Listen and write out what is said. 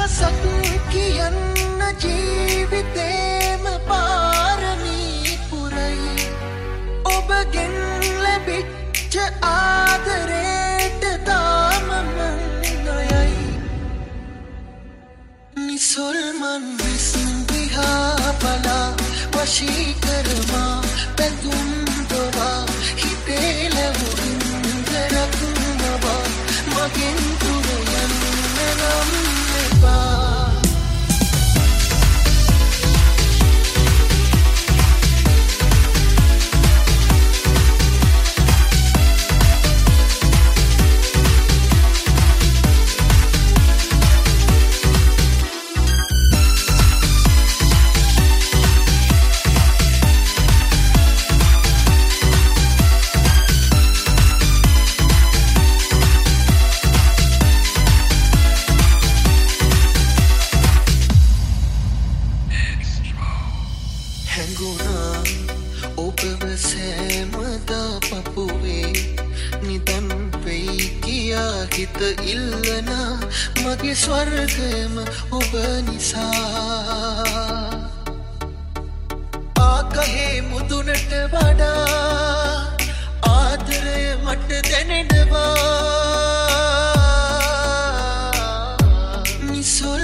දහසක් කියන්න ජීවිතේම පාරමී පුරයි ඔබගෙන් ලැබිච්ච ආදරේට තාමම නොයයි නිසල්මන් විස්දිහා බලා වශී කරමා බැඳුම් දොවා හිතේ ලැබුරින්දරක් නවා මගෙන් තුර යන්න නම් එපා හිත ඉල්ලනා මගේ ස්වර්ගයම ඔබ නිසා ආකහේ මුදුනට වඩා ආදරය මට දැනෙනවා නිසොල්